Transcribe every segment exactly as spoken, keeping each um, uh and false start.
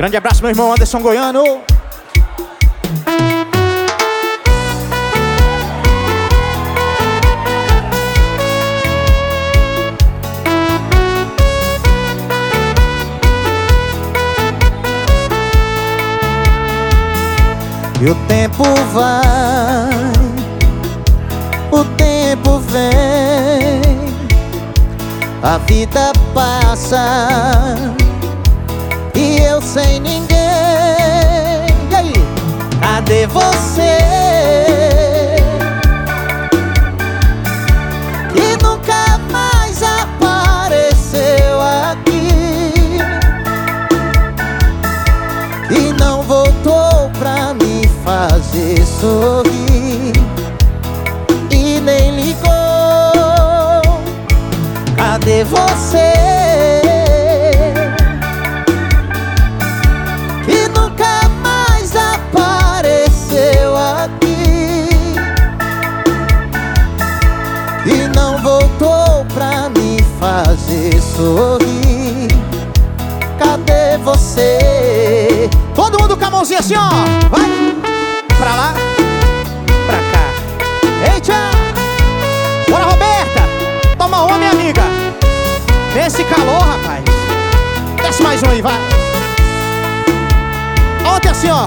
Grande abraço, meu irmão Anderson Goiano. E o tempo vai, o tempo vem, a vida passa e eu sem ninguém. E aí? Cadê você? Que nunca mais apareceu aqui e não voltou pra me fazer sorrir e nem ligou. Cadê você? Que nunca mais apareceu aqui e não voltou pra me fazer sorrir. Cadê você? Todo mundo com a mãozinha assim, ó. Vai pra lá, pra cá. Eita! Bora, Roberta! Toma uma, minha amiga. Nesse calor, rapaz. Desce mais um aí, vai. Ontem assim, ó.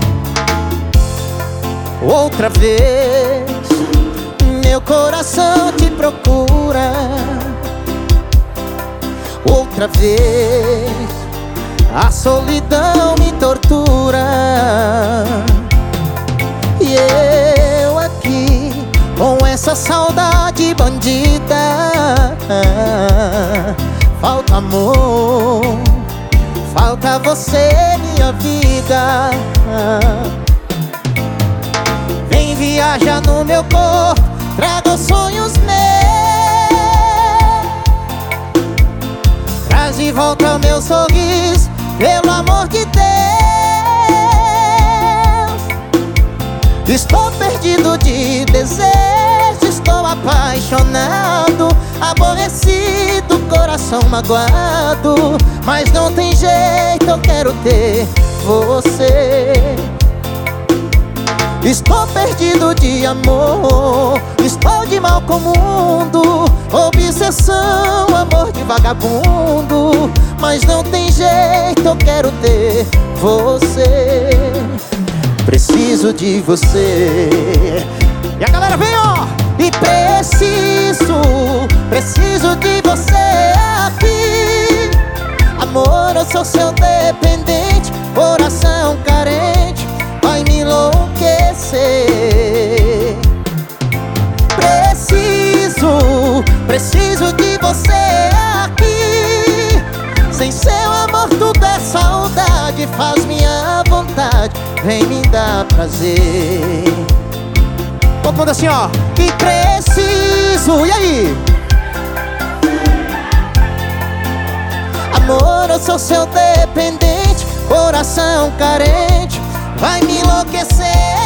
Outra vez meu coração te procura. Outra vez a solidão me tortura. E eu aqui com essa saudade bandida. Falta amor, falta você, minha vida. Vem viajar no meu corpo, traga os sonhos meus. Traz de volta o meu sorriso, pelo amor de Deus. Estou perdido de desejo, estou apaixonado, aborrecido, coração magoado. Mas não tem jeito, eu quero ter você. Estou perdido de amor, estou de mal com o mundo, obsessão, amor de vagabundo. Mas não tem jeito, eu quero ter você. Preciso de você. E a galera vem, ó. E preciso, preciso de você aqui. Amor, eu sou seu dependente, coração carente, vai me enlouquecer. Preciso, preciso de você aqui. Sem seu amor tudo é saudade, faz minha vontade, vem me dar prazer. Todo mundo assim, ó. E preciso, e aí? Amor, eu sou seu dependente, coração carente, vai me enlouquecer.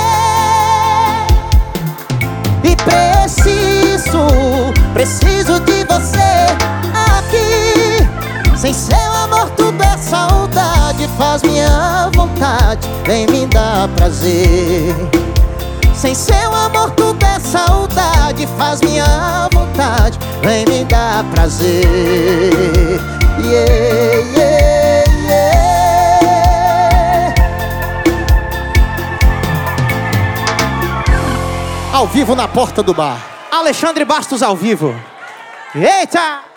E preciso, preciso de você aqui. Sem seu amor tudo é saudade, faz minha vontade, vem me dar prazer. Sem seu amor tudo é saudade, faz minha vontade, vem me dar prazer. Yeah, yeah, yeah. Ao vivo na porta do bar. Alexandre Bastos ao vivo. Eita!